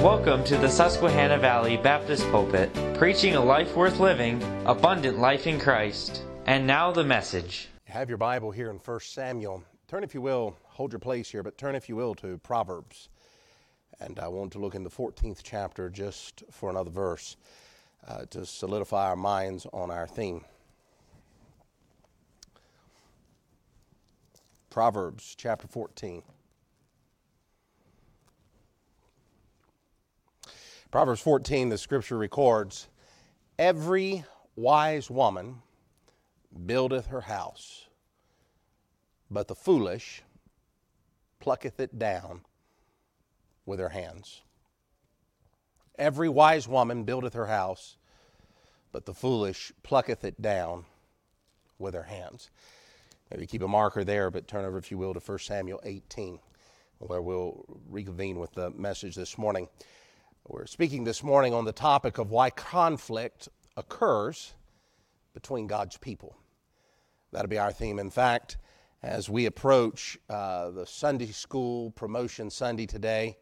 Welcome to the Susquehanna Valley Baptist Pulpit, preaching a life worth living, abundant life in Christ. And now the message. You have your Bible here in 1 Samuel. Turn, if you will, hold your place here, but turn, if you will, to Proverbs. And I want to look in the 14th chapter just for another verse to solidify our minds on our theme. Proverbs chapter 14. Proverbs 14, the scripture records, "Every wise woman buildeth her house, but the foolish plucketh it down with her hands." Every wise woman buildeth her house, but the foolish plucketh it down with her hands. Maybe keep a marker there, but turn over, if you will, to 1 Samuel 18, where we'll reconvene with the message this morning. We're speaking this morning on the topic of why conflict occurs between God's people. That'll be our theme. In fact, as we approach the Sunday School Promotion Sunday today,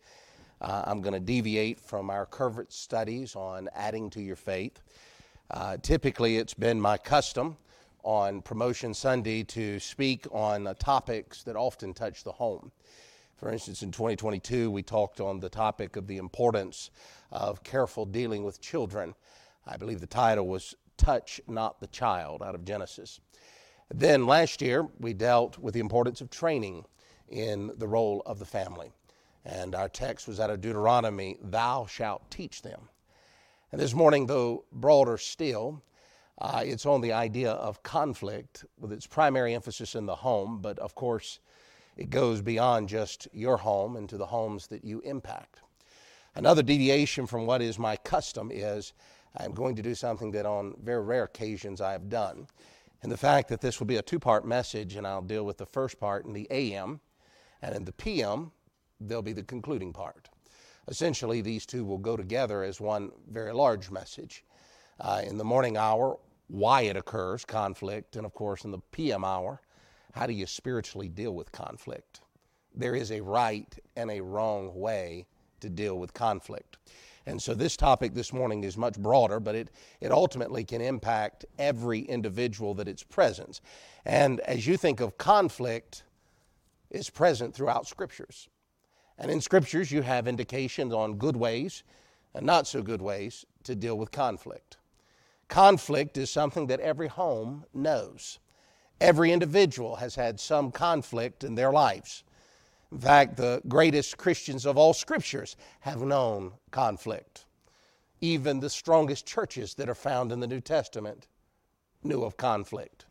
I'm going to deviate from our covert studies on adding to your faith. Typically, it's been my custom on Promotion Sunday to speak on topics that often touch the home. For instance, in 2022, we talked on the topic of the importance of careful dealing with children. I believe the title was Touch Not the Child, out of Genesis. Then last year, we dealt with the importance of training in the role of the family. And our text was out of Deuteronomy, "Thou shalt teach them." And this morning, though broader still, it's on the idea of conflict with its primary emphasis in the home, but of course, it goes beyond just your home into the homes that you impact. Another deviation from what is my custom is I'm going to do something that on very rare occasions I have done. And the fact that this will be a two-part message, and I'll deal with the first part in the AM, and in the PM, there'll be the concluding part. Essentially, these two will go together as one very large message. In the morning hour, why it occurs, conflict, and of course in the PM hour, how do you spiritually deal with conflict? There is a right and a wrong way to deal with conflict. And so this topic this morning is much broader, but it ultimately can impact every individual that it's present. And as you think of conflict, it's present throughout Scriptures. And in Scriptures, you have indications on good ways and not so good ways to deal with conflict. Conflict is something that every home knows. Every individual has had some conflict in their lives. In fact, the greatest Christians of all Scriptures have known conflict. Even the strongest churches that are found in the New Testament knew of conflict.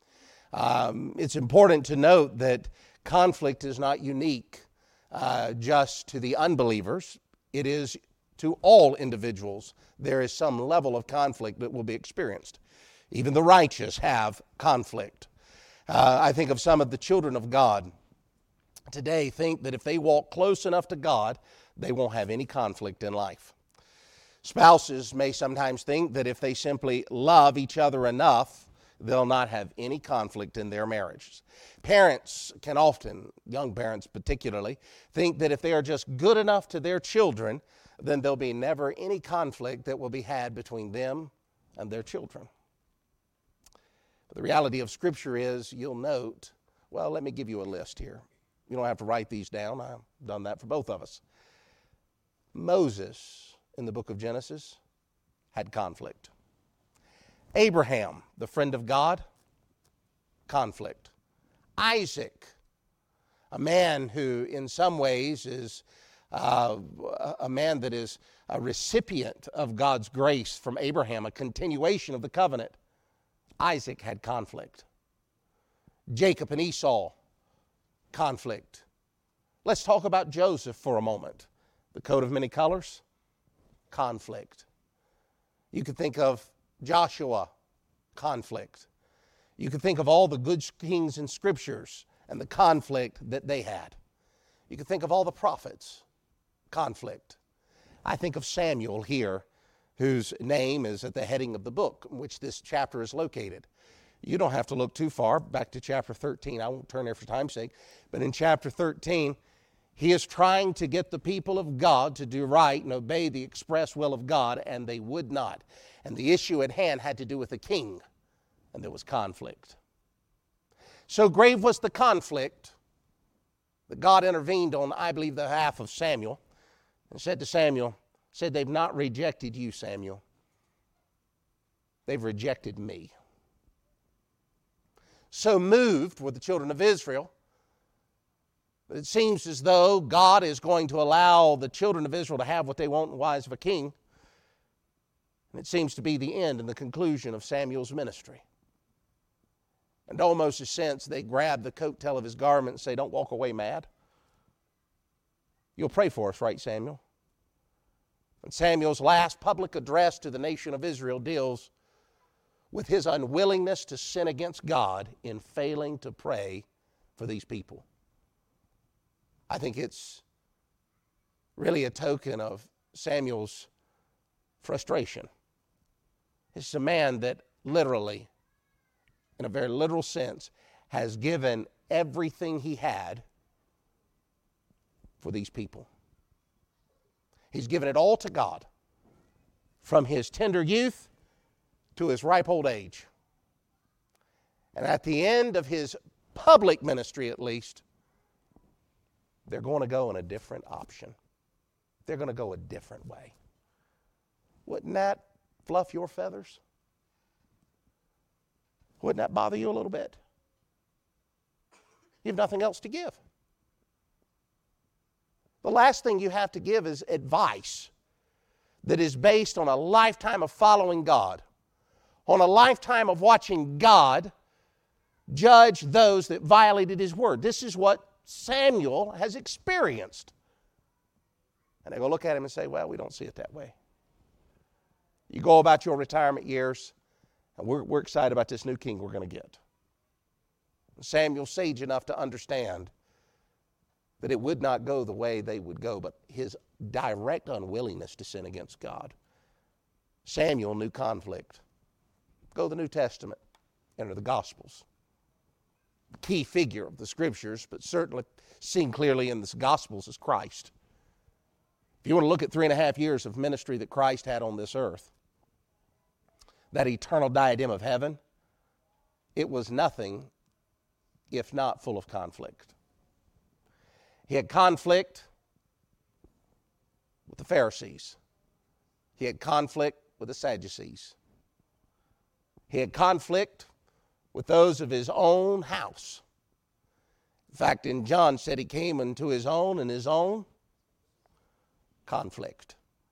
It's important to note that conflict is not unique just to the unbelievers. It is to all individuals. There is some level of conflict that will be experienced. Even the righteous have conflict. I think of some of the children of God today think that if they walk close enough to God, they won't have any conflict in life. Spouses may sometimes think that if they simply love each other enough, they'll not have any conflict in their marriages. Parents can often, young parents particularly, think that if they are just good enough to their children, then there'll be never any conflict that will be had between them and their children. The reality of Scripture is, you'll note, well, let me give you a list here. You don't have to write these down. I've done that for both of us. Moses, in the book of Genesis, had conflict. Abraham, the friend of God, conflict. Isaac, a man who in some ways is a man that is a recipient of God's grace from Abraham, a continuation of the covenant. Isaac had conflict. Jacob and Esau, conflict. Let's talk about Joseph for a moment. The coat of many colors, conflict. You could think of Joshua, conflict. You could think of all the good kings in Scriptures and the conflict that they had. You could think of all the prophets, conflict. I think of Samuel here, whose name is at the heading of the book in which this chapter is located. You don't have to look too far, back to chapter 13. I won't turn there for time's sake. But in chapter 13, He is trying to get the people of God to do right and obey the express will of God, and they would not. And the issue at hand had to do with the king, and there was conflict. So grave was the conflict that God intervened on, I believe, the behalf of Samuel, and said to Samuel, they've not rejected you, Samuel. They've rejected me. So moved were the children of Israel, but it seems as though God is going to allow the children of Israel to have what they want in the wise of a king. And it seems to be the end and the conclusion of Samuel's ministry. And almost a sense they grab the coattail of his garment and say, don't walk away mad. You'll pray for us, right, Samuel? And Samuel's last public address to the nation of Israel deals with his unwillingness to sin against God in failing to pray for these people. I think it's really a token of Samuel's frustration. It's a man that literally, in a very literal sense, has given everything he had for these people. He's given it all to God, from his tender youth to his ripe old age. And at the end of his public ministry, at least, they're going to go in a different option. They're going to go a different way. Wouldn't that fluff your feathers? Wouldn't that bother you a little bit? You have nothing else to give. The last thing you have to give is advice that is based on a lifetime of following God, on a lifetime of watching God judge those that violated his word. This is what Samuel has experienced. And they go look at him and say, well, we don't see it that way. You go about your retirement years, and we're excited about this new king we're going to get. Samuel's sage enough to understand that it would not go the way they would go, but his direct unwillingness to sin against God. Samuel knew conflict. Go to the New Testament, enter the Gospels. Key figure of the Scriptures, but certainly seen clearly in the Gospels is Christ. If you want to look at 3.5 years of ministry that Christ had on this earth, that eternal diadem of heaven, it was nothing if not full of conflict. He had conflict with the Pharisees. He had conflict with the Sadducees. He had conflict with those of his own house. In fact, in John said he came unto his own, and his own conflict.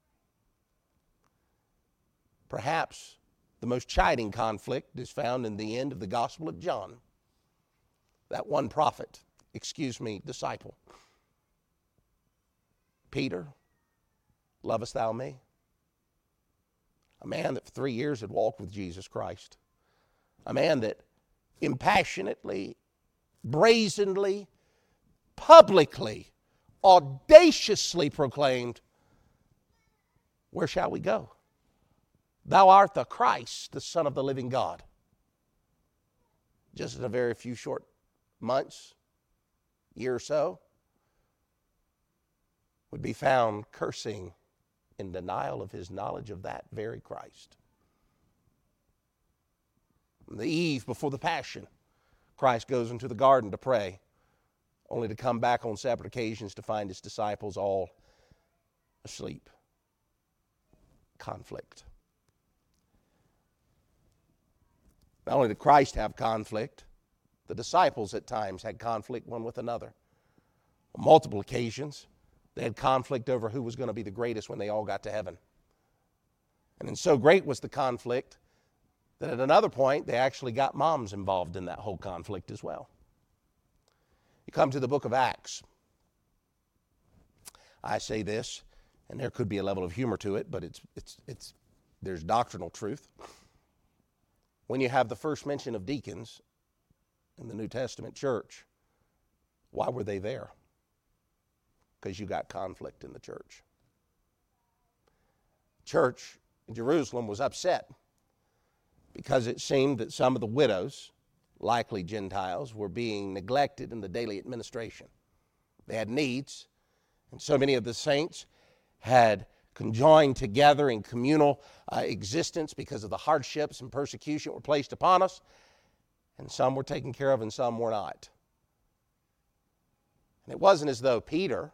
Perhaps the most chiding conflict is found in the end of the Gospel of John. That one disciple. Peter, lovest thou me? A man that for 3 years had walked with Jesus Christ. A man that impassionately, brazenly, publicly, audaciously proclaimed, where shall we go? Thou art the Christ, the Son of the living God. Just in a very few short months, year or so, would be found cursing in denial of his knowledge of that very Christ. On the eve before the Passion, Christ goes into the garden to pray, only to come back on separate occasions to find his disciples all asleep. Conflict. Not only did Christ have conflict, the disciples at times had conflict one with another. On multiple occasions, they had conflict over who was going to be the greatest when they all got to heaven. And then so great was the conflict that at another point, they actually got moms involved in that whole conflict as well. You come to the book of Acts. I say this, and there could be a level of humor to it, but there's doctrinal truth. When you have the first mention of deacons in the New Testament church, why were they there? Because you got conflict in the church. Church in Jerusalem was upset because it seemed that some of the widows, likely Gentiles, were being neglected in the daily administration. They had needs, And so many of the saints had conjoined together in communal existence because of the hardships and persecution that were placed upon us. And some were taken care of and some were not. And it wasn't as though Peter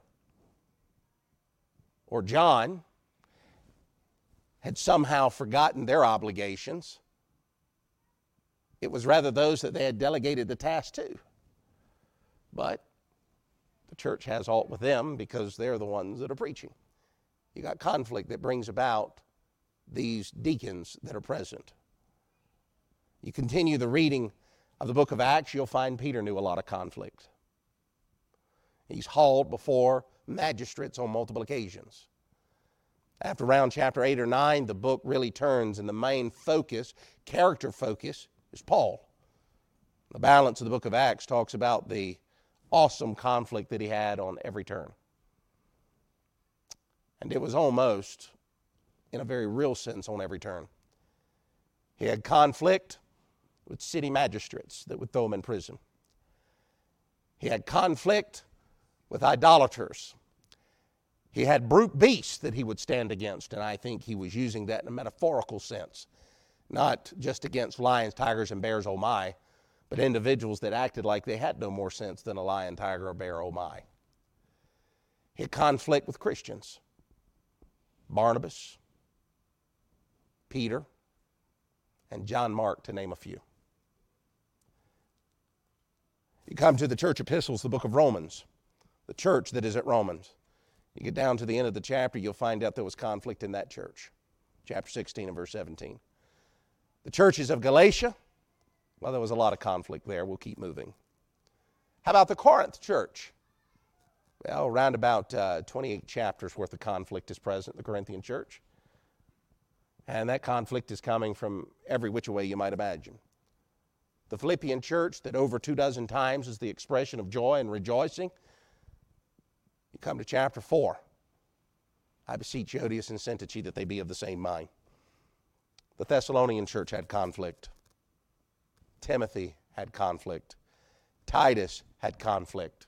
or John had somehow forgotten their obligations. It was rather those that they had delegated the task to. But the church has aught with them because they're the ones that are preaching. You got conflict that brings about these deacons that are present. You continue the reading of the book of Acts, you'll find Peter knew a lot of conflict. He's hauled before magistrates on multiple occasions. After around chapter 8 or 9, the book really turns, and the main focus, character focus, is Paul. The balance of the book of Acts talks about the awesome conflict that he had on every turn. And it was almost, in a very real sense, on every turn. He had conflict with city magistrates that would throw him in prison. He had conflict with idolaters. He had brute beasts that he would stand against, and I think he was using that in a metaphorical sense, not just against lions, tigers, and bears, oh my, but individuals that acted like they had no more sense than a lion, tiger, or bear, oh my. He had conflict with Christians. Barnabas, Peter, and John Mark, to name a few. You come to the church epistles, the book of Romans, the church that is at Romans. You get down to the end of the chapter, you'll find out there was conflict in that church. Chapter 16 and verse 17. The churches of Galatia, well, there was a lot of conflict there. We'll keep moving. How about the Corinth church? Well, around about 28 chapters worth of conflict is present in the Corinthian church. And that conflict is coming from every which way you might imagine. The Philippian church, that over 24 times is the expression of joy and rejoicing. You come to chapter 4. I beseech Odious and Syntyche that they be of the same mind. The Thessalonian church had conflict. Timothy had conflict. Titus had conflict.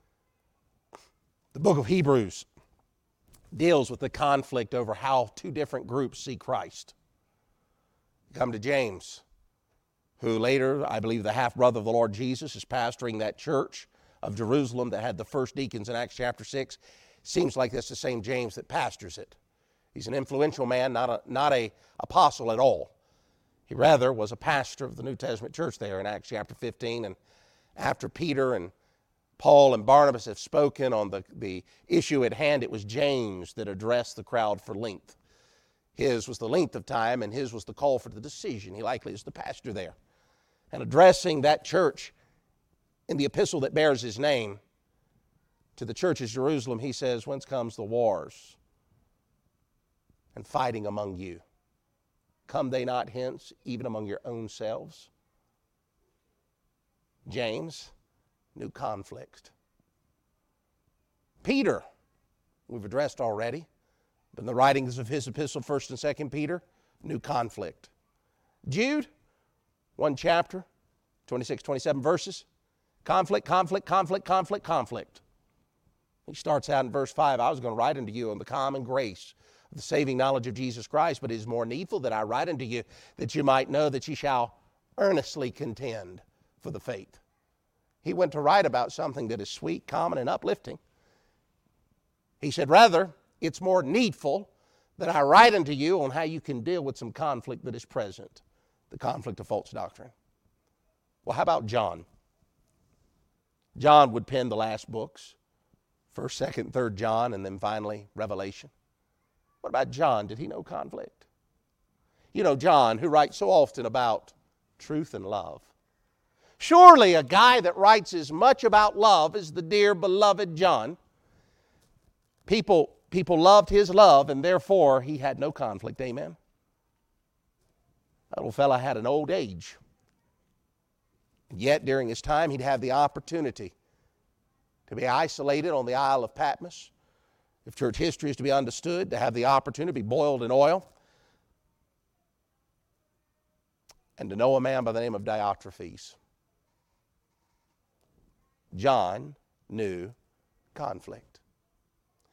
The book of Hebrews deals with the conflict over how two different groups see Christ. You come to James, who later, I believe the half-brother of the Lord Jesus, is pastoring that church of Jerusalem that had the first deacons in Acts chapter 6. Seems like that's the same James that pastors it. He's an influential man, not a apostle at all. He rather was a pastor of the New Testament church there in Acts chapter 15. And after Peter and Paul and Barnabas have spoken on the issue at hand, it was James that addressed the crowd for length. His was the length of time, and his was the call for the decision. He likely is the pastor there. And addressing that church in the epistle that bears his name to the church of Jerusalem, he says, whence comes the wars and fighting among you? Come they not hence, even among your own selves? James knew conflict. Peter, we've addressed already, but in the writings of his epistle, 1st and 2nd Peter, knew conflict. Jude, 1 chapter, 26, 27 verses, conflict, conflict, conflict, conflict, conflict. He starts out in verse 5, I was going to write unto you on the common grace of the saving knowledge of Jesus Christ, but it is more needful that I write unto you that you might know that ye shall earnestly contend for the faith. He went to write about something that is sweet, common, and uplifting. He said, rather, it's more needful that I write unto you on how you can deal with some conflict that is present, the conflict of false doctrine. Well, how about John? John would pen the last books, 1st, 2nd, 3rd John, and then finally Revelation. What about John? Did he know conflict? You know, John, who writes so often about truth and love. Surely a guy that writes as much about love as the dear beloved John, people loved his love, and therefore he had no conflict. Amen? That little fella had an old age. Yet during his time he'd have the opportunity to be isolated on the Isle of Patmos. If church history is to be understood, to have the opportunity to be boiled in oil, and to know a man by the name of Diotrephes. John knew conflict.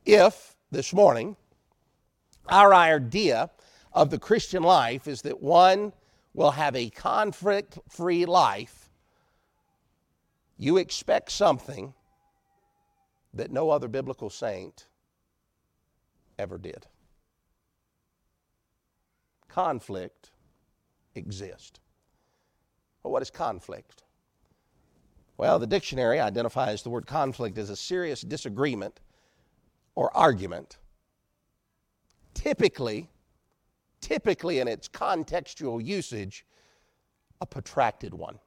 If, this morning, our idea of the Christian life is that one will have a conflict-free life, you expect something that no other biblical saint ever did. Conflict exists. Well, what is conflict? Well, the dictionary identifies the word conflict as a serious disagreement or argument, typically in its contextual usage, a protracted one.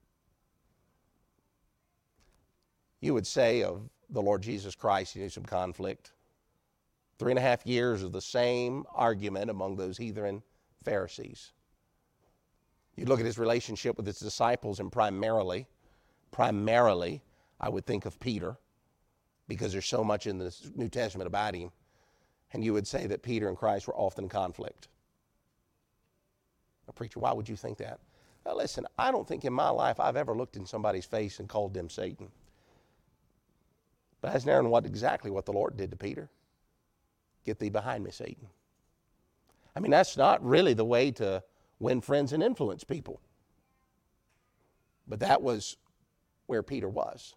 You would say of the Lord Jesus Christ, he knew some conflict. 3.5 years of the same argument among those heathen Pharisees. You look at his relationship with his disciples, and primarily, I would think of Peter, because there's so much in the New Testament about him, and you would say that Peter and Christ were often in conflict. A preacher, why would you think that? Now listen, I don't think in my life I've ever looked in somebody's face and called them Satan. But that's never exactly what the Lord did to Peter. Get thee behind me, Satan. I mean, that's not really the way to win friends and influence people. But that was where Peter was.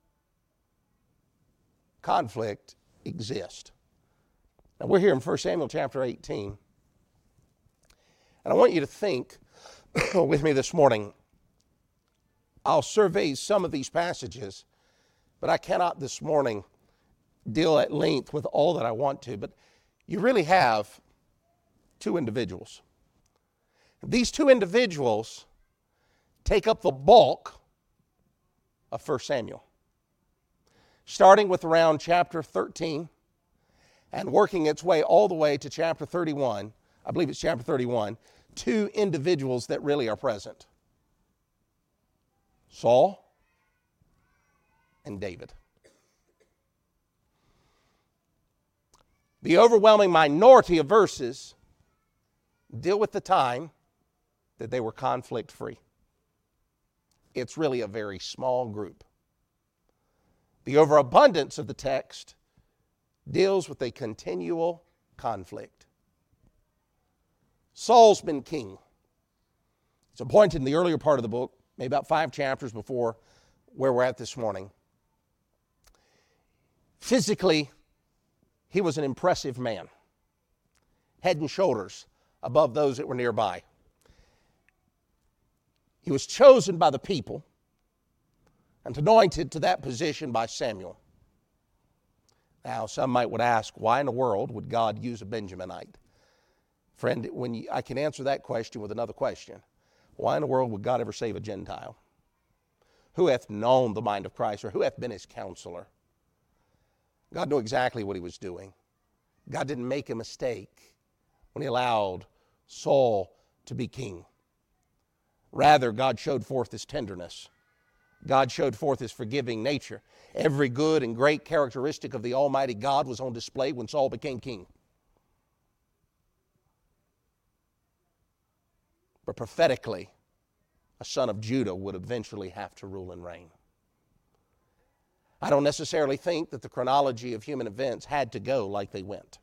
Conflict exists. Now we're here in 1 Samuel chapter 18. And I want you to think with me this morning. I'll survey some of these passages, but I cannot this morning deal at length with all that I want to. But you really have two individuals. These two individuals take up the bulk of 1 Samuel. Starting with around chapter 13 and working its way all the way to chapter 31, I believe it's chapter 31, two individuals that really are present. Saul and David. The overwhelming minority of verses deal with the time that they were conflict-free. It's really a very small group. The overabundance of the text deals with a continual conflict. Saul's been king. It's appointed in the earlier part of the book, maybe about 5 chapters before where we're at this morning. Physically, he was an impressive man, head and shoulders above those that were nearby. He was chosen by the people and anointed to that position by Samuel. Now, some would ask, why in the world would God use a Benjaminite? Friend, I can answer that question with another question. Why in the world would God ever save a Gentile? Who hath known the mind of Christ, or who hath been his counselor? God knew exactly what he was doing. God didn't make a mistake when he allowed Saul to be king. Rather, God showed forth his tenderness. God showed forth his forgiving nature. Every good and great characteristic of the Almighty God was on display when Saul became king. But prophetically, a son of Judah would eventually have to rule and reign. I don't necessarily think that the chronology of human events had to go like they went.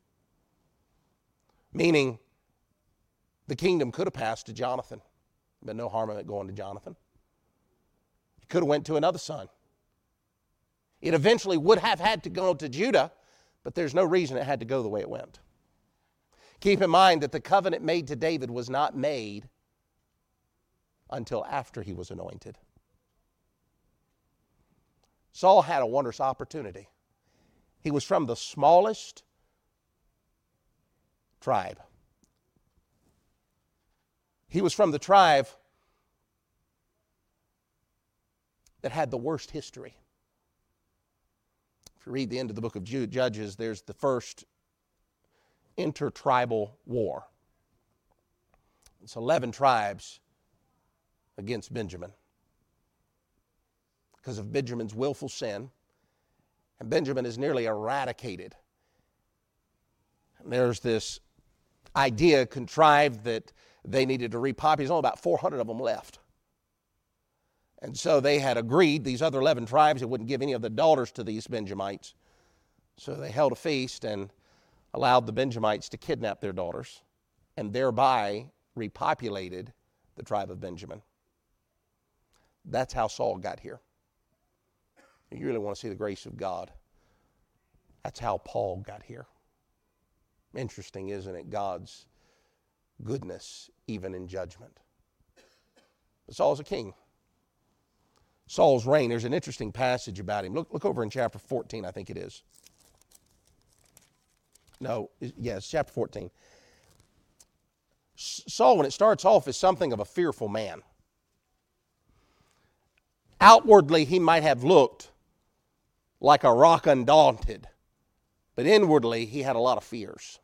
Meaning, the kingdom could have passed to Jonathan. But no harm in it going to Jonathan. It could have went to another son. It eventually would have had to go to Judah, but there's no reason it had to go the way it went. Keep in mind that the covenant made to David was not made until after he was anointed. Saul had a wondrous opportunity. He was from the smallest tribe. He was from the tribe that had the worst history. If you read the end of the book of Judges, there's the first intertribal war. It's 11 tribes against Benjamin because of Benjamin's willful sin. And Benjamin is nearly eradicated. And there's this idea contrived that they needed to repopulate. There's only about 400 of them left. And so they had agreed, these other 11 tribes, they wouldn't give any of the daughters to these Benjamites. So they held a feast and allowed the Benjamites to kidnap their daughters and thereby repopulated the tribe of Benjamin. That's how Saul got here. You really want to see the grace of God. That's how Paul got here. Interesting, isn't it? God's goodness, even in judgment. But Saul's a king. Saul's reign, there's an interesting passage about him. Look over in chapter 14, I think it is. No, yes, chapter 14. Saul, when it starts off, is something of a fearful man. Outwardly, he might have looked like a rock undaunted, but inwardly, he had a lot of fears.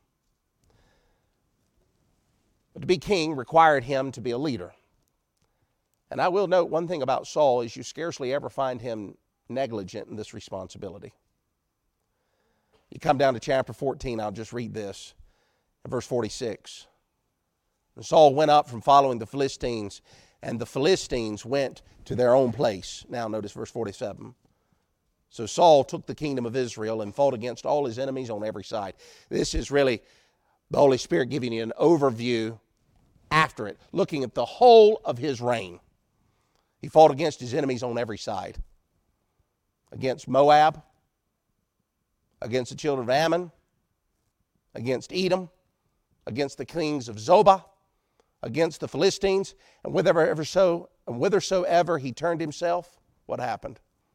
But to be king required him to be a leader. And I will note one thing about Saul is you scarcely ever find him negligent in this responsibility. You come down to chapter 14, I'll just read this, verse 46. And Saul went up from following the Philistines, and the Philistines went to their own place. Now notice verse 47. So Saul took the kingdom of Israel and fought against all his enemies on every side. This is really the Holy Spirit giving you an overview after it, looking at the whole of his reign. He fought against his enemies on every side. Against Moab, against the children of Ammon, against Edom, against the kings of Zobah, against the Philistines, and whithersoever he turned himself, what happened?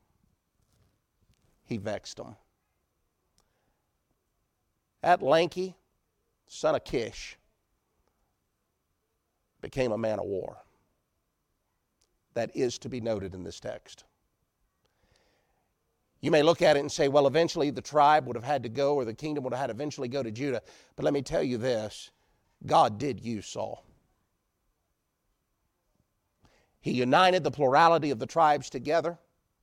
He vexed them. That lanky son of Kish became a man of war. That is to be noted in this text. You may look at it and say, well, eventually the tribe would have had to go, or the kingdom would have had to eventually go to Judah. But let me tell you this, God did use Saul. He united the plurality of the tribes together.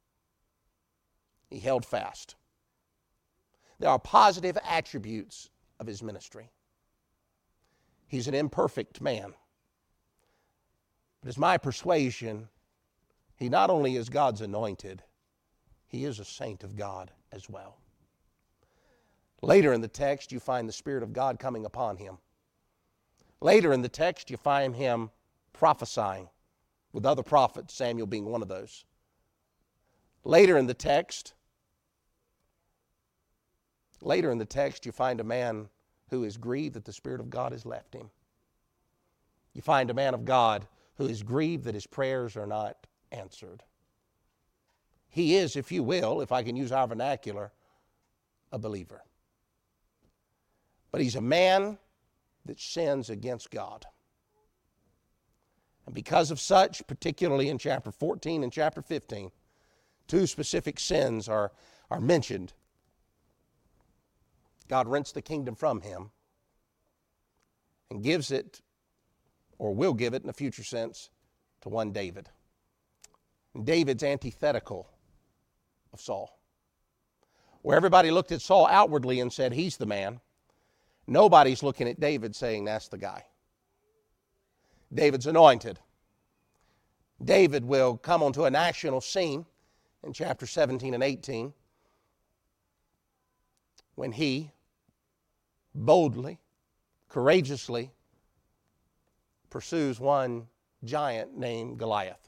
He held fast. There are positive attributes of his ministry. He's an imperfect man. But it's my persuasion, he not only is God's anointed, he is a saint of God as well. Later in the text, you find the Spirit of God coming upon him. Later in the text, you find him prophesying with other prophets, Samuel being one of those. Later in the text, you find a man who is grieved that the Spirit of God has left him. You find a man of God who is grieved that his prayers are not answered. He is, if you will, if I can use our vernacular, a believer. But he's a man that sins against God. And because of such, particularly in chapter 14 and chapter 15, two specific sins are mentioned. God rents the kingdom from him and gives it, or will give it in a future sense, to one David. And David's antithetical of Saul. Where everybody looked at Saul outwardly and said, he's the man, nobody's looking at David saying, that's the guy. David's anointed. David will come onto a national scene in chapter 17 and 18 when he boldly, courageously pursues one giant named Goliath.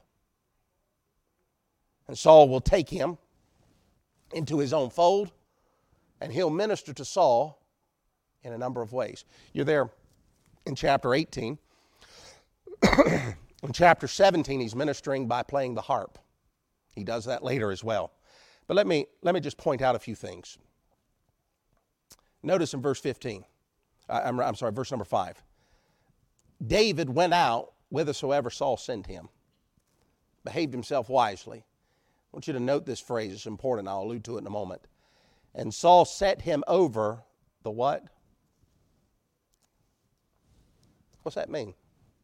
And Saul will take him into his own fold, and he'll minister to Saul in a number of ways. You're there in chapter 18. In chapter 17, he's ministering by playing the harp. He does that later as well. But let me just point out a few things. Notice in verse 15. Verse number 5. David went out whithersoever Saul sent him, behaved himself wisely. I want you to note this phrase. It's important. I'll allude to it in a moment. And Saul set him over the what? What's that mean?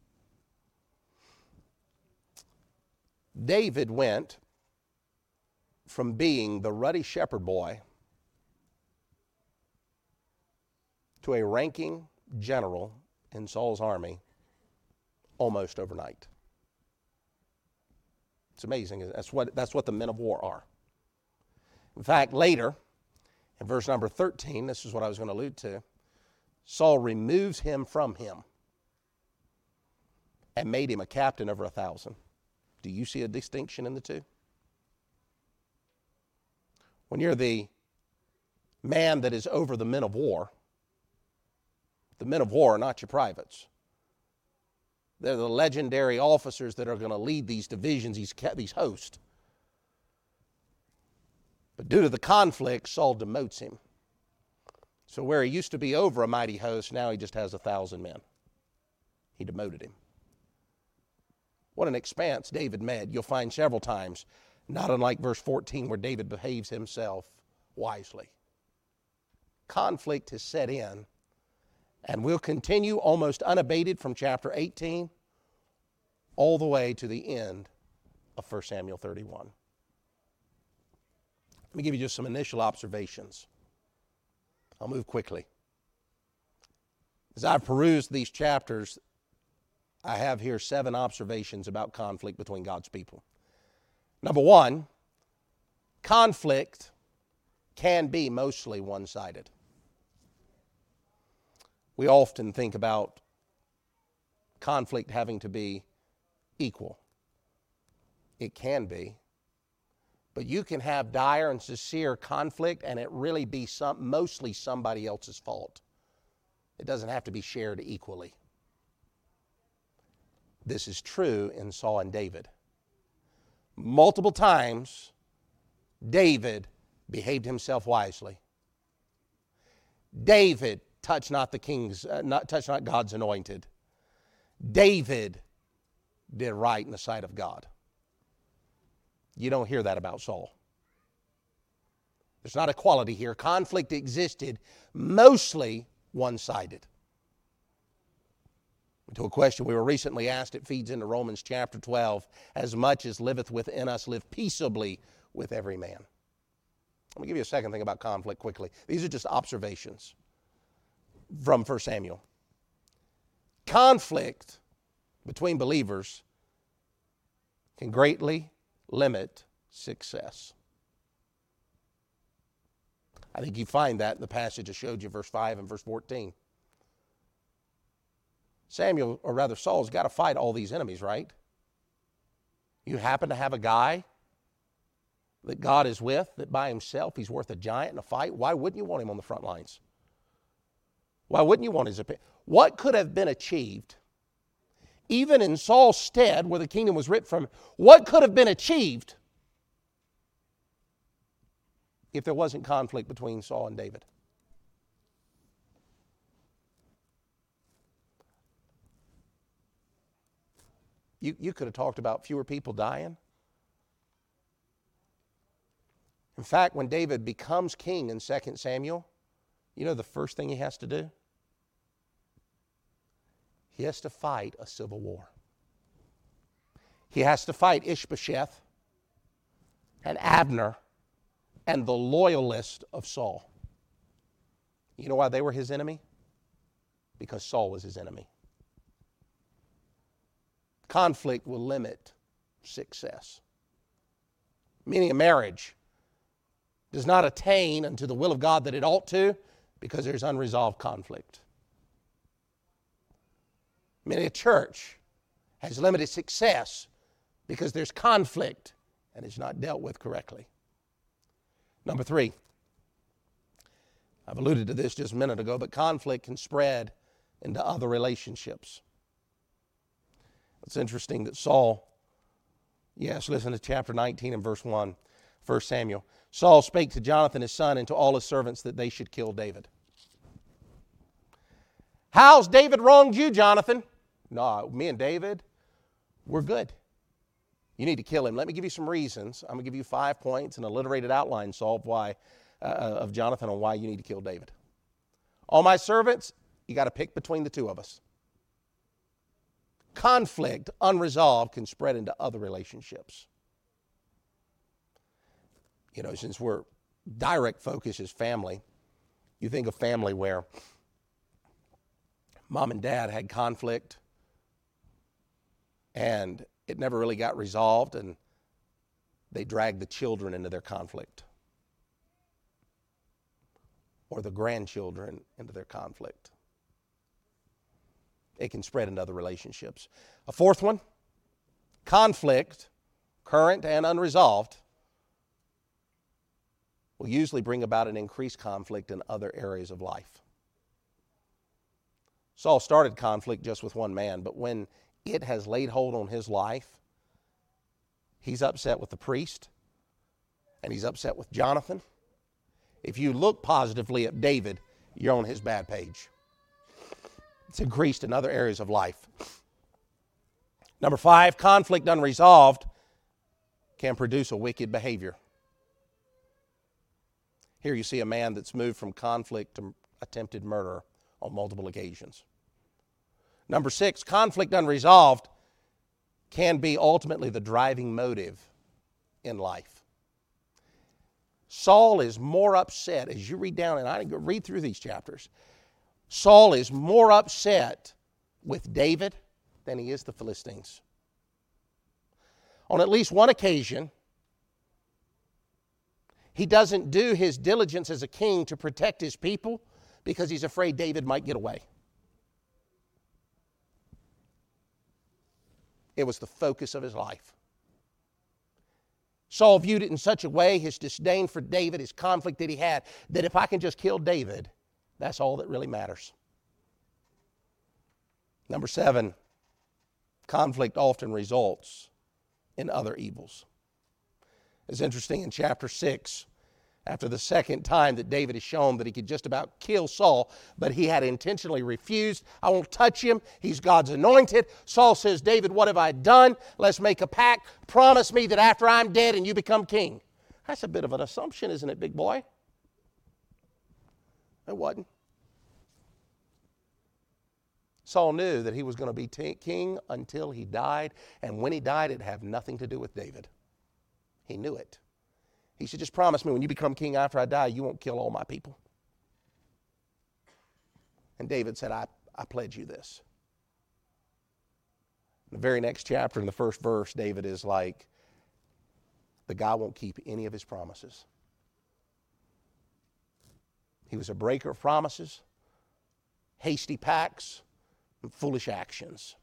David went from being the ruddy shepherd boy to a ranking general in Saul's army almost overnight. It's amazing. That's what the men of war are. In fact, later, In verse number 13, this is what I was going to allude to. Saul removes him from him and made him a captain over 1,000. Do you see a distinction in the two? When you're the man that is over the men of war are not your privates. They're the legendary officers that are going to lead these divisions, these hosts. But due to the conflict, Saul demotes him. So where he used to be over a mighty host, now he just has 1,000 men. He demoted him. What an expanse David made. You'll find several times, not unlike verse 14 where David behaves himself wisely. Conflict has set in and will continue almost unabated from chapter 18 all the way to the end of 1 Samuel 31. Let me give you just some initial observations. I'll move quickly. As I've perused these chapters, I have here 7 observations about conflict between God's people. Number 1, conflict can be mostly one-sided. We often think about conflict having to be equal. It can be. But you can have dire and sincere conflict and it really be mostly somebody else's fault. It doesn't have to be shared equally. This is true in Saul and David. Multiple times, David behaved himself wisely. David touched not God's anointed. David did right in the sight of God. You don't hear that about Saul. There's not equality here. Conflict existed mostly one-sided. To a question we were recently asked, it feeds into Romans chapter 12. As much as liveth within us, live peaceably with every man. Let me give you a second thing about conflict quickly. These are just observations from 1 Samuel. Conflict between believers can greatly limit success. I think you find that in the passage I showed you, verse 5 and verse 14. Saul's got to fight all these enemies, right? You happen to have a guy that God is with, that by himself he's worth a giant in a fight. Why wouldn't you want him on the front lines? Why wouldn't you want his opinion? What could have been achieved, even in Saul's stead, where the kingdom was ripped from him, what could have been achieved if there wasn't conflict between Saul and David? You could have talked about fewer people dying. In fact, when David becomes king in 2 Samuel, you know the first thing he has to do? He has to fight a civil war. He has to fight Ishbosheth and Abner and the loyalists of Saul. You know why they were his enemy? Because Saul was his enemy. Conflict will limit success. Meaning a marriage does not attain unto the will of God that it ought to because there's unresolved conflict. Meaning a church has limited success because there's conflict and it's not dealt with correctly. Number 3, I've alluded to this just a minute ago, but conflict can spread into other relationships. It's interesting that Saul, listen to chapter 19 and verse 1, 1 Samuel. Saul spake to Jonathan his son and to all his servants that they should kill David. How's David wronged you, Jonathan? No, me and David, we're good. You need to kill him. Let me give you some reasons. I'm going to give you 5 points, an alliterated outline, Saul, of Jonathan on why you need to kill David. All my servants, you got to pick between the two of us. Conflict, unresolved, can spread into other relationships. You know, since we're direct focus is family, you think of family where mom and dad had conflict and it never really got resolved and they dragged the children into their conflict. or the grandchildren into their conflict. It can spread into other relationships. A fourth one, conflict, current and unresolved, will usually bring about an increased conflict in other areas of life. Saul started conflict just with one man, but when it has laid hold on his life, he's upset with the priest, and he's upset with Jonathan. If you look positively at David, you're on his bad page. It's increased in other areas of life. Number 5, conflict unresolved can produce a wicked behavior. Here you see a man that's moved from conflict to attempted murder on multiple occasions. Number 6, conflict unresolved can be ultimately the driving motive in life. Saul is more upset, as you read down, and I read through these chapters, Saul is more upset with David than he is the Philistines. On at least one occasion, he doesn't do his diligence as a king to protect his people because he's afraid David might get away. It was the focus of his life. Saul viewed it in such a way, his disdain for David, his conflict that he had, that if I can just kill David, that's all that really matters. Number 7, conflict often results in other evils. It's interesting in chapter 6, after the second time that David is shown that he could just about kill Saul, but he had intentionally refused. I won't touch him. He's God's anointed. Saul says, David, what have I done? Let's make a pact. Promise me that after I'm dead and you become king. That's a bit of an assumption, isn't it, big boy? It wasn't. Saul knew that he was going to be king until he died, and when he died, it'd have nothing to do with David. He knew it. He said, just promise me when you become king after I die, you won't kill all my people. And David said, I pledge you this. In the very next chapter, in the first verse, David is like, the guy won't keep any of his promises. He was a breaker of promises, hasty pacts, and foolish actions.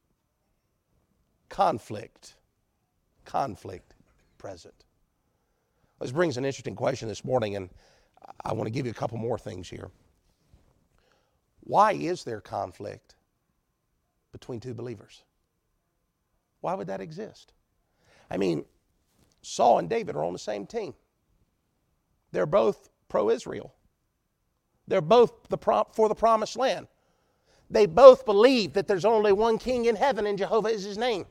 Conflict present. This brings an interesting question this morning, and I want to give you a couple more things here. Why is there conflict between two believers? Why would that exist? I mean, Saul and David are on the same team. They're both pro-Israel. They're both for the promised land. They both believe that there's only one king in heaven and Jehovah is his name.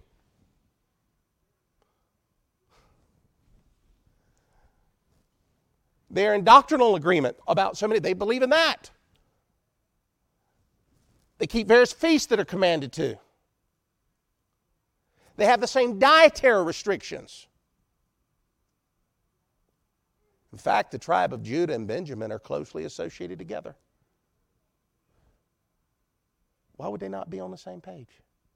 They're in doctrinal agreement about so many. They believe in that. They keep various feasts that are commanded to. They have the same dietary restrictions. In fact, the tribe of Judah and Benjamin are closely associated together. Why would they not be on the same page?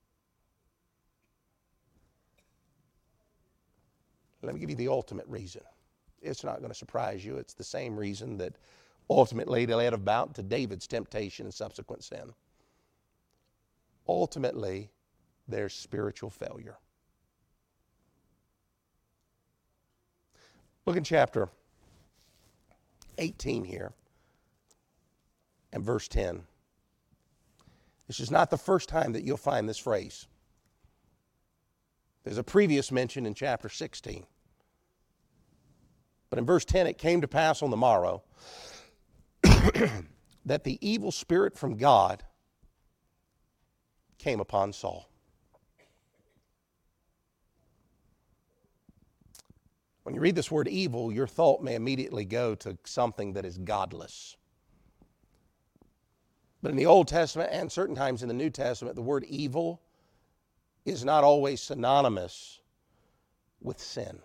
Let me give you the ultimate reason. It's not going to surprise you. It's the same reason that ultimately led about to David's temptation and subsequent sin. Ultimately, there's spiritual failure. Look in chapter 18 here and verse 10. This is not the first time that you'll find this phrase. There's a previous mention in chapter 16. But in verse 10, it came to pass on the morrow that the evil spirit from God came upon Saul. When you read this word evil, your thought may immediately go to something that is godless. But in the Old Testament and certain times in the New Testament, the word evil is not always synonymous with sin.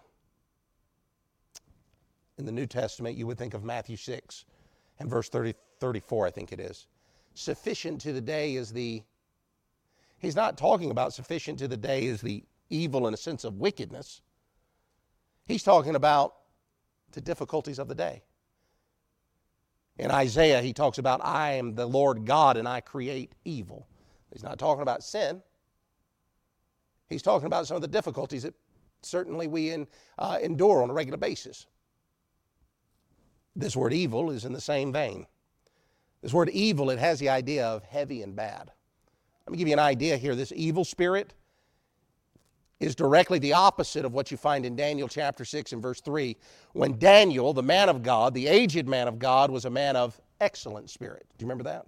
In the New Testament, you would think of Matthew 6 and verse 34, I think it is. Sufficient to the day is he's not talking about sufficient to the day is the evil in a sense of wickedness. He's talking about the difficulties of the day. In Isaiah, he talks about, I am the Lord God and I create evil. He's not talking about sin. He's talking about some of the difficulties that certainly we endure on a regular basis. This word evil is in the same vein. This word evil, it has the idea of heavy and bad. Let me give you an idea here. This evil spirit is directly the opposite of what you find in Daniel chapter 6 and verse 3, when Daniel, the man of God, the aged man of God, was a man of excellent spirit. Do you remember that?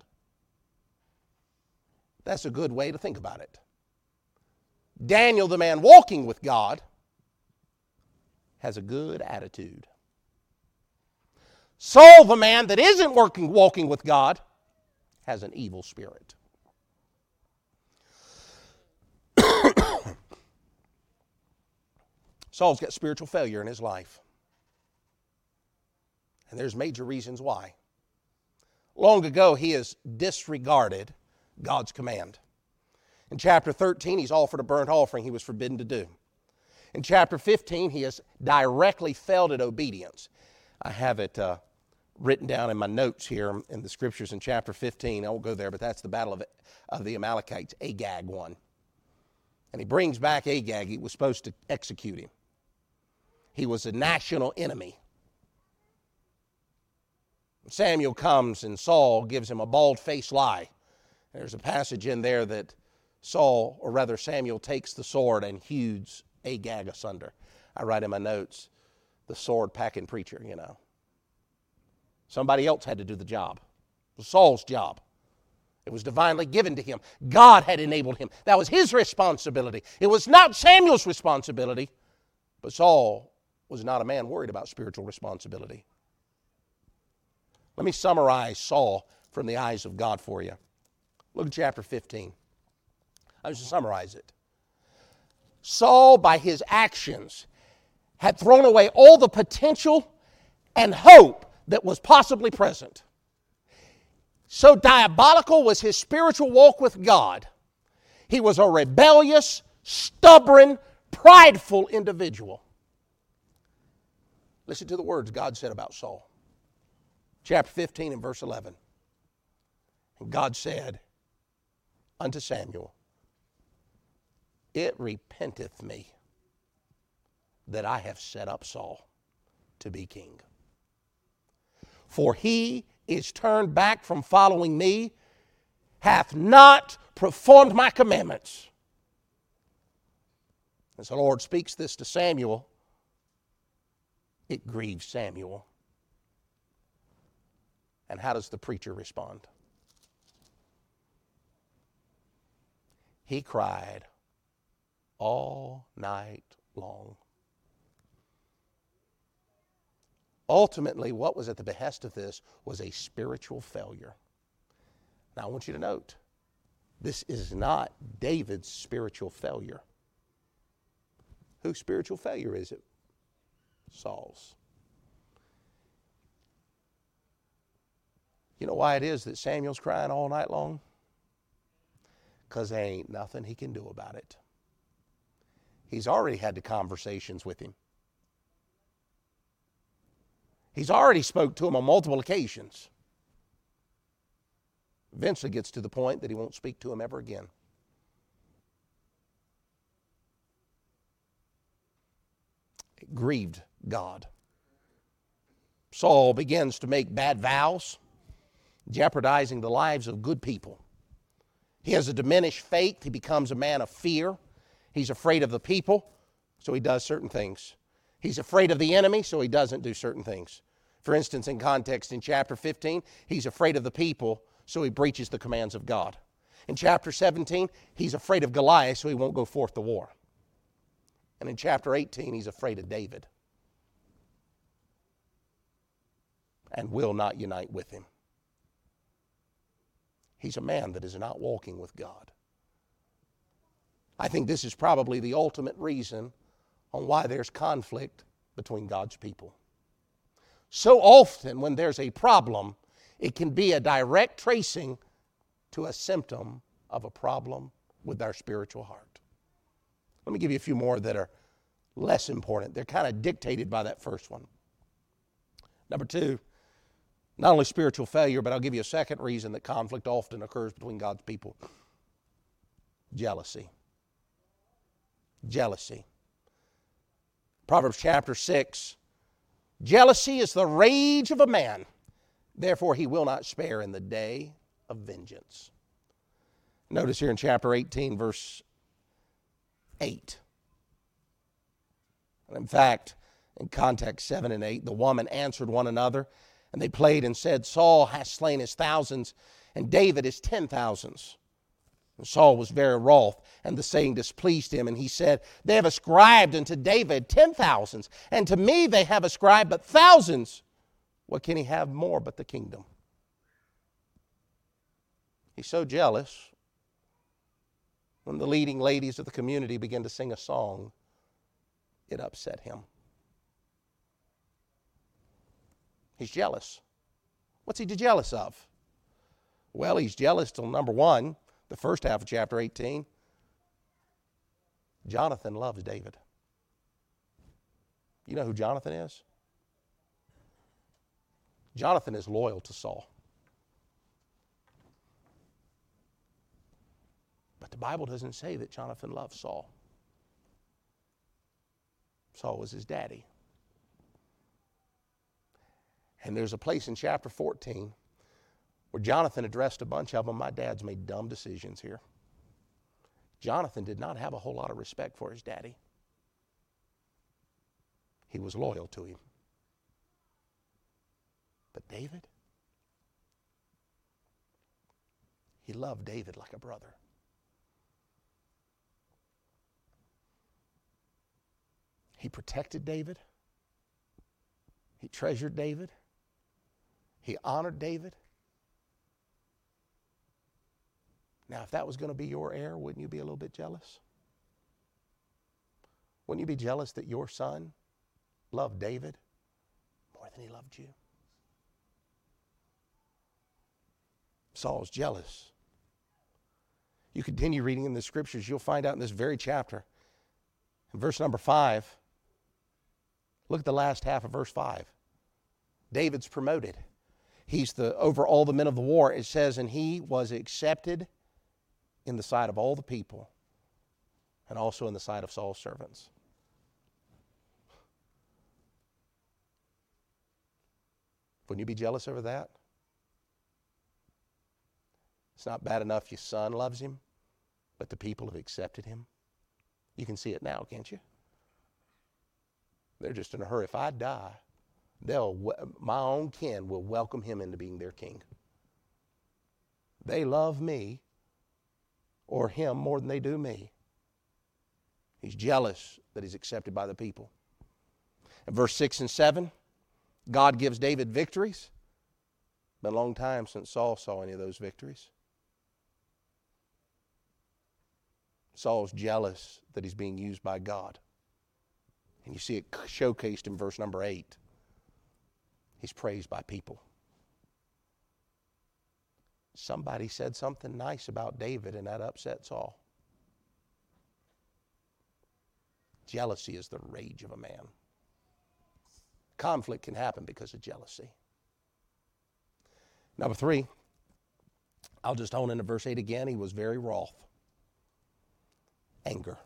That's a good way to think about it. Daniel, the man walking with God, has a good attitude. Saul, the man that isn't walking with God, has an evil spirit. Saul's got spiritual failure in his life. And there's major reasons why. Long ago, he has disregarded God's command. In chapter 13, he's offered a burnt offering he was forbidden to do. In chapter 15, he has directly failed at obedience. I have it written down in my notes here in the scriptures in chapter 15. I won't go there, but that's the battle of the Amalekites. Agag won. And he brings back Agag. He was supposed to execute him. He was a national enemy. Samuel comes and Saul gives him a bald-faced lie. There's a passage in there that Samuel takes the sword and hews Agag asunder. I write in my notes, the sword-packing preacher, you know. Somebody else had to do the job. It was Saul's job. It was divinely given to him. God had enabled him. That was his responsibility. It was not Samuel's responsibility, but Saul was not a man worried about spiritual responsibility. Let me summarize Saul from the eyes of God for you. Look at chapter 15. I just summarize it. Saul, by his actions, had thrown away all the potential and hope that was possibly present. So diabolical was his spiritual walk with God. He was a rebellious, stubborn, prideful individual. Listen to the words God said about Saul. Chapter 15 and verse 11. And God said unto Samuel, it repenteth me that I have set up Saul to be king. For he is turned back from following me, hath not performed my commandments. As the Lord speaks this to Samuel, it grieves Samuel. And how does the preacher respond? He cried all night long. Ultimately, what was at the behest of this was a spiritual failure. Now, I want you to note, this is not David's spiritual failure. Whose spiritual failure is it? Saul's. You know why it is that Samuel's crying all night long? Because there ain't nothing he can do about it. He's already had the conversations with him. He's already spoke to him on multiple occasions. Eventually gets to the point that he won't speak to him ever again. It grieved God. Saul begins to make bad vows, jeopardizing the lives of good people. He has a diminished faith. He becomes a man of fear. He's afraid of the people, so he does certain things. He's afraid of the enemy, so he doesn't do certain things. For instance, in context in chapter 15, he's afraid of the people, so he breaches the commands of God. In chapter 17, he's afraid of Goliath, so he won't go forth to war. And in chapter 18, he's afraid of David and will not unite with him. He's a man that is not walking with God. I think this is probably the ultimate reason on why there's conflict between God's people. So often when there's a problem, it can be a direct tracing to a symptom of a problem with our spiritual heart. Let me give you a few more that are less important. They're kind of dictated by that first one. Number two, Not only spiritual failure, but I'll give you a second reason that conflict often occurs between God's people. Jealousy. Jealousy. Proverbs chapter 6. Jealousy is the rage of a man. Therefore he will not spare in the day of vengeance. Notice here in chapter 18, verse 8. And in fact, in context 7 and 8, the woman answered one another, and they played and said, Saul hath slain his thousands, and David his 10,000s. And Saul was very wroth, and the saying displeased him, and he said, They have ascribed unto David 10,000s, and to me they have ascribed but thousands. What can he have more but the kingdom? He's so jealous. When the leading ladies of the community began to sing a song, it upset him. He's jealous. What's he jealous of? Well, he's jealous till number one, the first half of chapter 18. Jonathan loves David. You know who Jonathan is? Jonathan is loyal to Saul. But the Bible doesn't say that Jonathan loved Saul. Saul was his daddy. And there's a place in chapter 14 where Jonathan addressed a bunch of them. My dad's made dumb decisions here. Jonathan did not have a whole lot of respect for his daddy. He was loyal to him. But David, he loved David like a brother. He protected David. He treasured David. He honored David. Now, if that was going to be your heir, wouldn't you be a little bit jealous? Wouldn't you be jealous that your son loved David more than he loved you? Saul's jealous. You continue reading in the scriptures, you'll find out in this very chapter, in verse number 5, look at the last half of verse 5. David's promoted. He's over all the men of the war. It says, and he was accepted in the sight of all the people and also in the sight of Saul's servants. Wouldn't you be jealous over that? It's not bad enough your son loves him, but the people have accepted him. You can see it now, can't you? They're just in a hurry. If I die, my own kin will welcome him into being their king. They love me or him more than they do me. He's jealous that he's accepted by the people. In verse 6 and 7, God gives David victories. Been a long time since Saul saw any of those victories. Saul's jealous that he's being used by God. And you see it showcased in verse number 8. He's praised by people. Somebody said something nice about David, and that upset Saul. Jealousy is the rage of a man. Conflict can happen because of jealousy. Number 3, I'll just hone into verse 8 again. He was very wroth. Anger.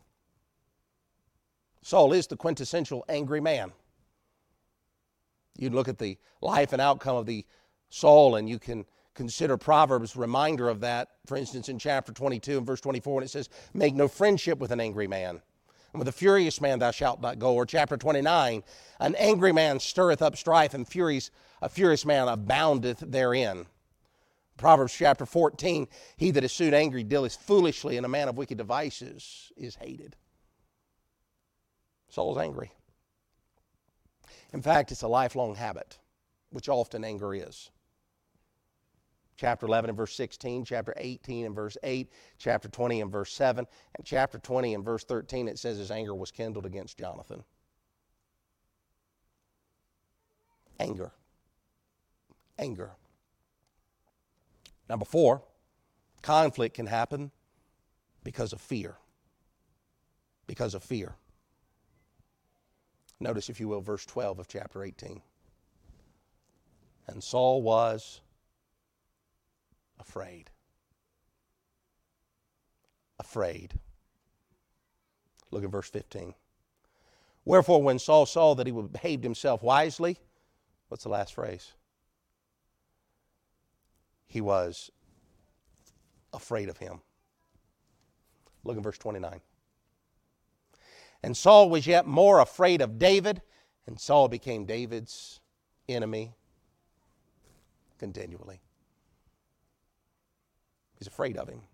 Saul is the quintessential angry man. You look at the life and outcome of the Saul, and you can consider Proverbs' reminder of that. For instance, in chapter 22 and verse 24, when it says, make no friendship with an angry man, and with a furious man thou shalt not go. Or chapter 29, an angry man stirreth up strife, and a furious man aboundeth therein. Proverbs chapter 14, he that is soon angry dealeth foolishly, and a man of wicked devices is hated. Saul's angry. In fact, it's a lifelong habit, which often anger is. Chapter 11 and verse 16, chapter 18 and verse 8, chapter 20 and verse 7, and chapter 20 and verse 13, it says his anger was kindled against Jonathan. Anger. Anger. Number 4, conflict can happen because of fear. Because of fear. Notice, if you will, verse 12 of chapter 18. And Saul was afraid. Afraid. Look at verse 15. Wherefore, when Saul saw that he behaved himself wisely, what's the last phrase? He was afraid of him. Look at verse 29. And Saul was yet more afraid of David, and Saul became David's enemy continually. He's afraid of him.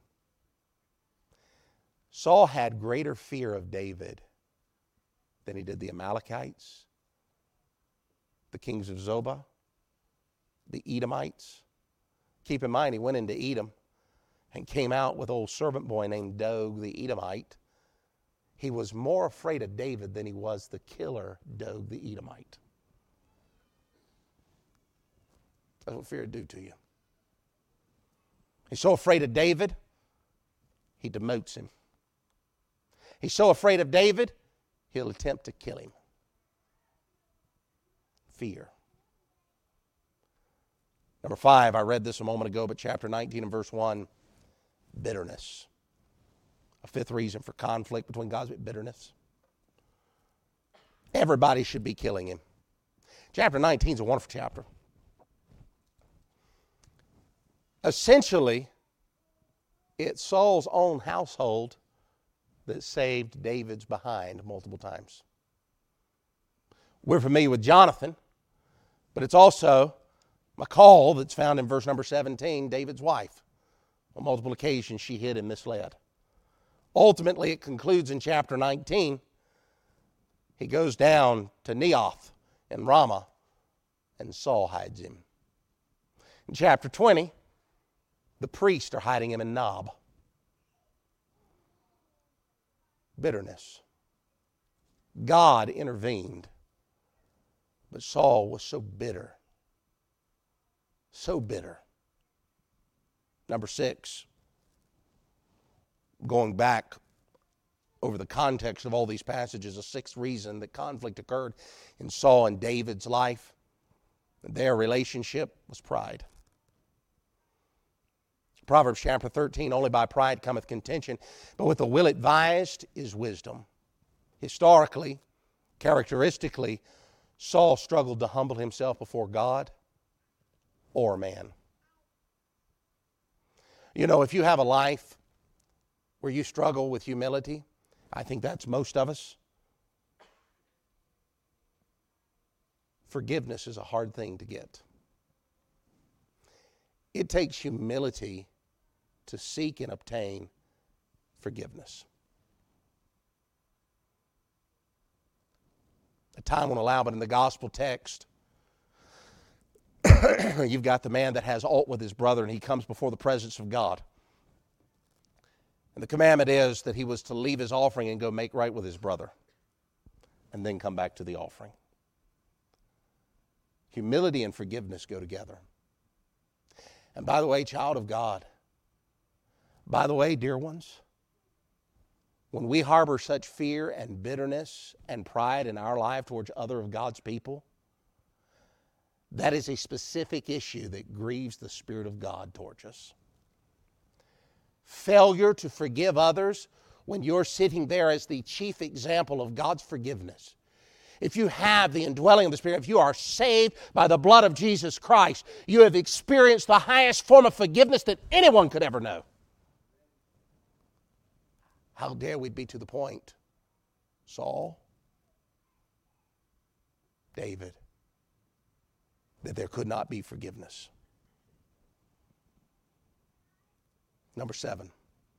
Saul had greater fear of David than he did the Amalekites, the kings of Zobah, the Edomites. Keep in mind, he went into Edom and came out with an old servant boy named Doeg the Edomite. He was more afraid of David than he was the killer Doeg the Edomite. That's what fear would do to you. He's so afraid of David, he demotes him. He's so afraid of David, he'll attempt to kill him. Fear. Number 5, I read this a moment ago, but chapter 19 and verse 1, bitterness. A 5th reason for conflict between God's bitterness. Everybody should be killing him. Chapter 19 is a wonderful chapter. Essentially, it's Saul's own household that saved David's behind multiple times. We're familiar with Jonathan, but it's also Michal that's found in verse number 17, David's wife. On multiple occasions, she hid and misled. Ultimately, it concludes in chapter 19. He goes down to Neoth in Ramah, and Saul hides him. In chapter 20, the priests are hiding him in Nob. Bitterness. God intervened, but Saul was so bitter. So bitter. Number 6, going back over the context of all these passages, a 6th reason that conflict occurred in Saul and David's life, their relationship, was pride. Proverbs chapter 13, only by pride cometh contention, but with the will advised is wisdom. Historically, characteristically, Saul struggled to humble himself before God or man. You know, if you have a life where you struggle with humility, I think that's most of us. Forgiveness is a hard thing to get. It takes humility to seek and obtain forgiveness. The time won't allow, but in the gospel text, you've got the man that has aught with his brother, and he comes before the presence of God. And the commandment is that he was to leave his offering and go make right with his brother, and then come back to the offering. Humility and forgiveness go together. And by the way, child of God, by the way, dear ones, when we harbor such fear and bitterness and pride in our life towards other of God's people, that is a specific issue that grieves the Spirit of God towards us. Failure to forgive others when you're sitting there as the chief example of God's forgiveness. If you have the indwelling of the Spirit, if you are saved by the blood of Jesus Christ, you have experienced the highest form of forgiveness that anyone could ever know. How dare we be to the point, Saul, David, that there could not be forgiveness. Number 7,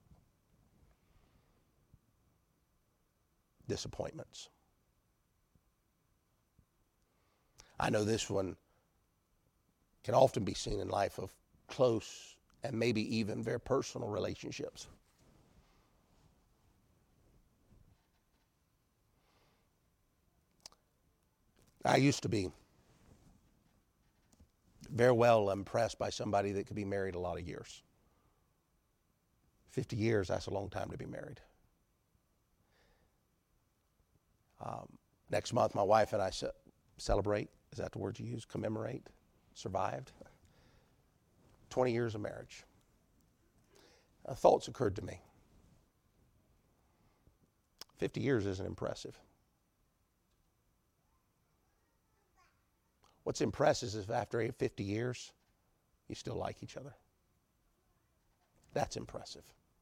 disappointments. I know this one can often be seen in life of close and maybe even very personal relationships. I used to be very well impressed by somebody that could be married a lot of years. 50 years, that's a long time to be married. Next month, my wife and I celebrate. Is that the word you use? Commemorate? survived 20 years of marriage. Thoughts occurred to me. 50 years isn't impressive. What's impressive is if after 50 years, you still like each other. That's impressive.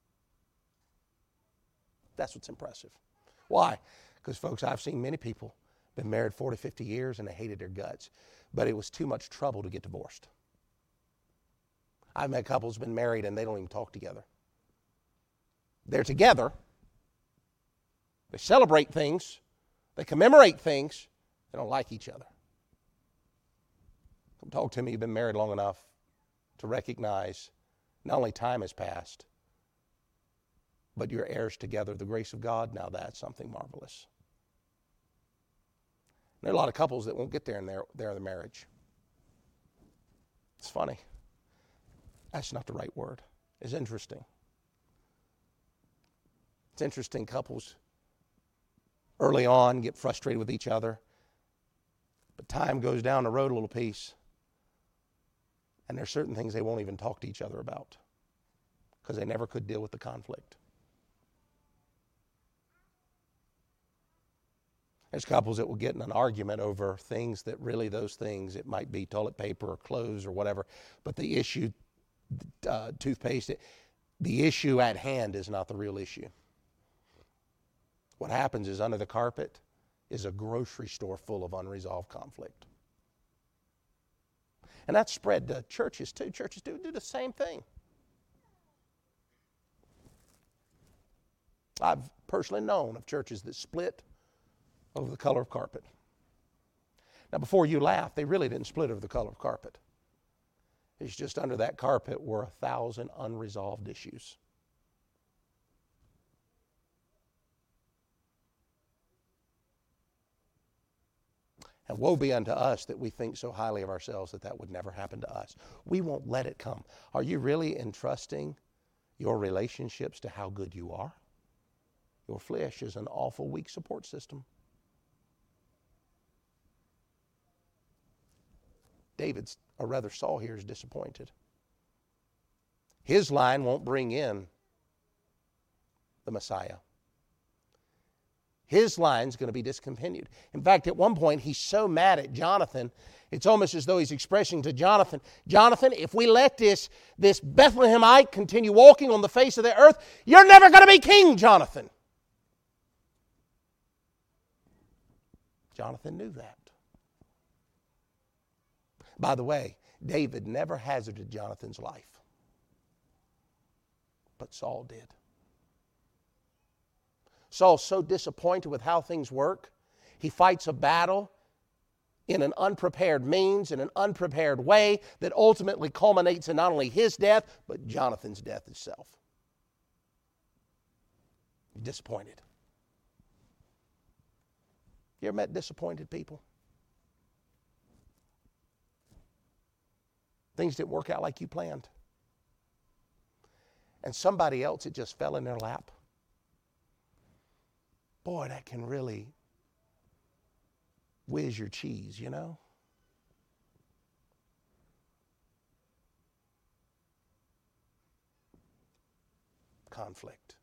That's what's impressive. Why? Because, folks, I've seen many people been married 40, 50 years and they hated their guts. But it was too much trouble to get divorced. I've met couples been married and they don't even talk together. They're together. They celebrate things. They commemorate things. They don't like each other. Come talk to me. You've been married long enough to recognize not only time has passed, but you're heirs together of the grace of God. Now that's something marvelous. There are a lot of couples that won't get there in their marriage. It's funny. That's not the right word. It's interesting. It's interesting couples early on get frustrated with each other, but time goes down the road a little piece, and there's certain things they won't even talk to each other about because they never could deal with the conflict. There's couples that will get in an argument over things that really those things, it might be toilet paper or clothes or whatever, but the issue, toothpaste, the issue at hand is not the real issue. What happens is under the carpet is a grocery store full of unresolved conflict. And that's spread to churches too. Churches do the same thing. I've personally known of churches that split over the color of carpet. Now, before you laugh, they really didn't split over the color of carpet. It's just under that carpet were 1,000 unresolved issues. And woe be unto us that we think so highly of ourselves that that would never happen to us. We won't let it come. Are you really entrusting your relationships to how good you are? Your flesh is an awful weak support system. Saul here is disappointed. His line won't bring in the Messiah. His line's going to be discontinued. In fact, at one point, he's so mad at Jonathan, it's almost as though he's expressing to Jonathan, Jonathan, if we let this Bethlehemite continue walking on the face of the earth, you're never going to be king, Jonathan. Jonathan knew that. By the way, David never hazarded Jonathan's life, but Saul did. Saul's so disappointed with how things work, he fights a battle in an unprepared means, in an unprepared way, that ultimately culminates in not only his death, but Jonathan's death itself. He's disappointed. You ever met disappointed people? Things didn't work out like you planned. And somebody else, it just fell in their lap. Boy, that can really whiz your cheese, you know? Conflict.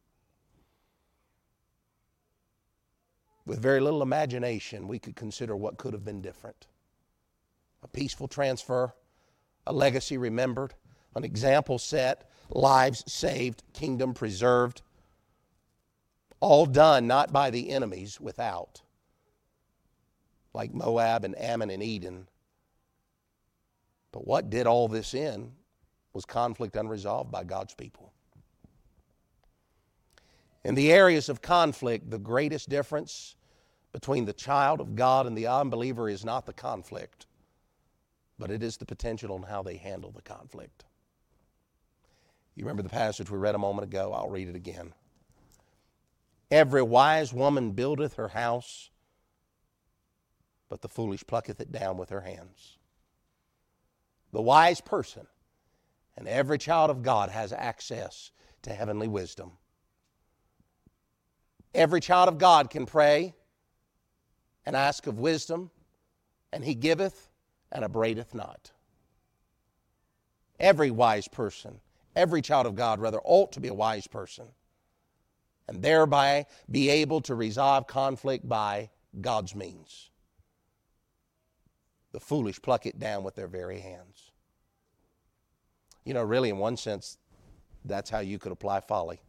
With very little imagination, we could consider what could have been different. A peaceful transfer, a legacy remembered, an example set, lives saved, kingdom preserved. All done not by the enemies without, like Moab and Ammon and Edom. But what did all this in was conflict unresolved by God's people. In the areas of conflict, the greatest difference between the child of God and the unbeliever is not the conflict, but it is the potential on how they handle the conflict. You remember the passage we read a moment ago? I'll read it again. Every wise woman buildeth her house, but the foolish plucketh it down with her hands. The wise person and every child of God has access to heavenly wisdom. Every child of God can pray and ask of wisdom, and He giveth, and upbraideth not. Every wise person, every child of God, rather, ought to be a wise person, and thereby be able to resolve conflict by God's means. The foolish pluck it down with their very hands. You know, really, in one sense, that's how you could apply folly.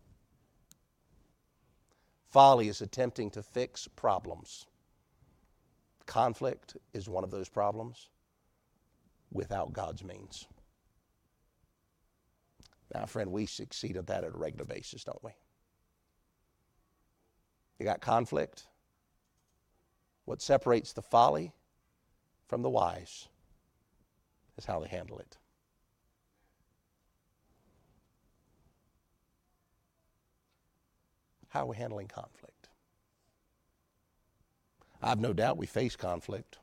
Folly is attempting to fix problems. Conflict is one of those problems without God's means. Now, friend, we succeed at that at a regular basis, don't we? You got conflict. What separates the folly from the wise is how they handle it. How are we handling conflict? I have no doubt we face conflict.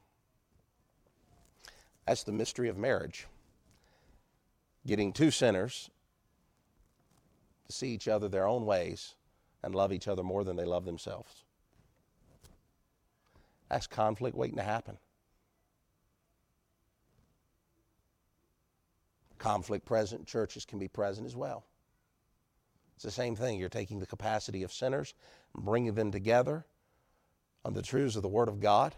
That's the mystery of marriage. Getting two sinners to see each other their own ways and love each other more than they love themselves. That's conflict waiting to happen. Conflict present, churches can be present as well. It's the same thing. You're taking the capacity of sinners and bringing them together on the truths of the Word of God.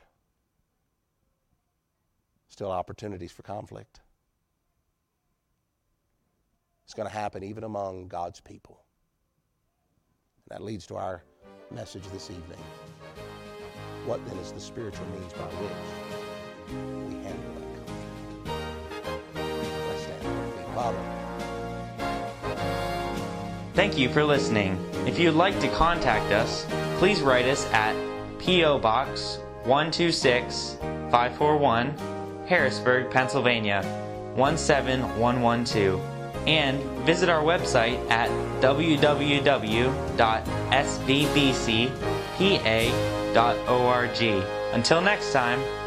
Still opportunities for conflict. It's going to happen even among God's people. That leads to our message this evening. What then is the spiritual means by which we handle that conflict? Let's stand on our feet. Father. Thank you for listening. If you'd like to contact us, please write us at P.O. Box 126 541, Harrisburg, Pennsylvania 17112, and visit our website at www.svbcpa.org. Until next time,